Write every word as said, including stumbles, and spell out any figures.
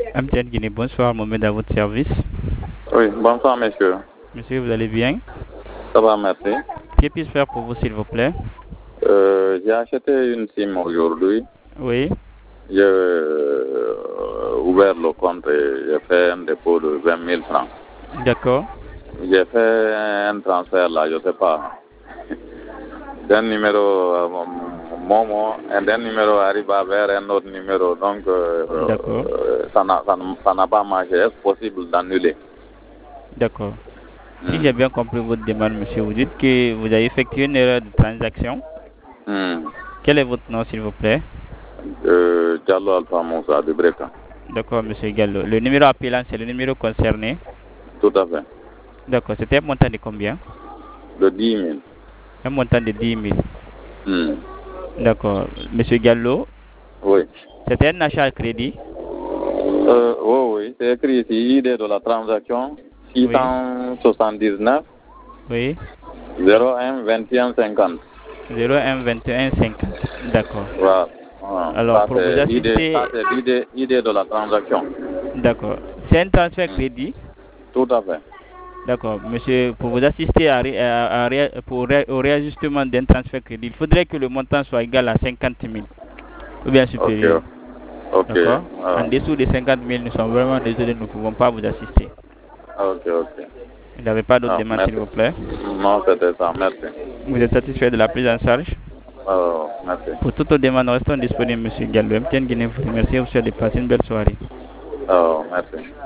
M T N Guinée, bonsoir, Mohamed à votre service. Oui, bonsoir, monsieur. Monsieur, vous allez bien? Ça va, merci. Que puis-je faire pour vous, s'il vous plaît? Euh, j'ai acheté une SIM aujourd'hui. Oui. J'ai euh, ouvert le compte et j'ai fait un dépôt de vingt mille francs. D'accord. J'ai fait un transfert là, je ne sais pas. D'un numéro, euh, Momo, et d'un numéro arrive vers un autre numéro. Donc, euh, D'accord. euh, ça n'a ça n'a- ça n'a pas marché. Est-ce possible d'annuler? D'accord. Si Hmm. j'ai bien compris votre demande, monsieur, vous dites que vous avez effectué une erreur de transaction. Hmm. Quel est votre nom, s'il vous plaît? Euh, Diallo Alpha Moussa de Breka. D'accord, monsieur Gallo. Le numéro appelant, c'est le numéro concerné. Tout à fait. D'accord. C'était un montant de combien? De dix mille. Un montant de dix mille. Hmm. D'accord. Monsieur Gallo, Oui. c'était un achat à crédit? Euh, oui, oui, c'est écrit ici, idée de la transaction, Oui. six cent soixante-dix-neuf, Oui. zéro un, vingt et un, cinquante. zéro un vingt et un cinquante. D'accord. Voilà. Voilà. Alors, Ça, pour vous c'est l'idée, ça, assister, c'est l'idée, idée de la transaction. d'accord. C'est un transfert Hmm. crédit? Tout à fait. D'accord. Monsieur, pour vous assister à, ré- à- à ré- pour ré- au réajustement d'un transfert crédit, il faudrait que le montant soit égal à cinquante mille ou bien Ok. supérieur. Ok. D'accord. En Ah, dessous de cinquante mille, nous sommes vraiment désolés, nous ne pouvons pas vous assister. ok, ok. Vous n'avez pas d'autres Ah, demandes, s'il merci. vous plaît? Non, c'était ça. Merci. Vous êtes satisfait de la prise en charge? Oh, merci. Pour toute autre demande, restons disponibles, monsieur Gallo. M T N Guinée vous remercie et vous souhaite de passer une belle soirée. Oh, merci.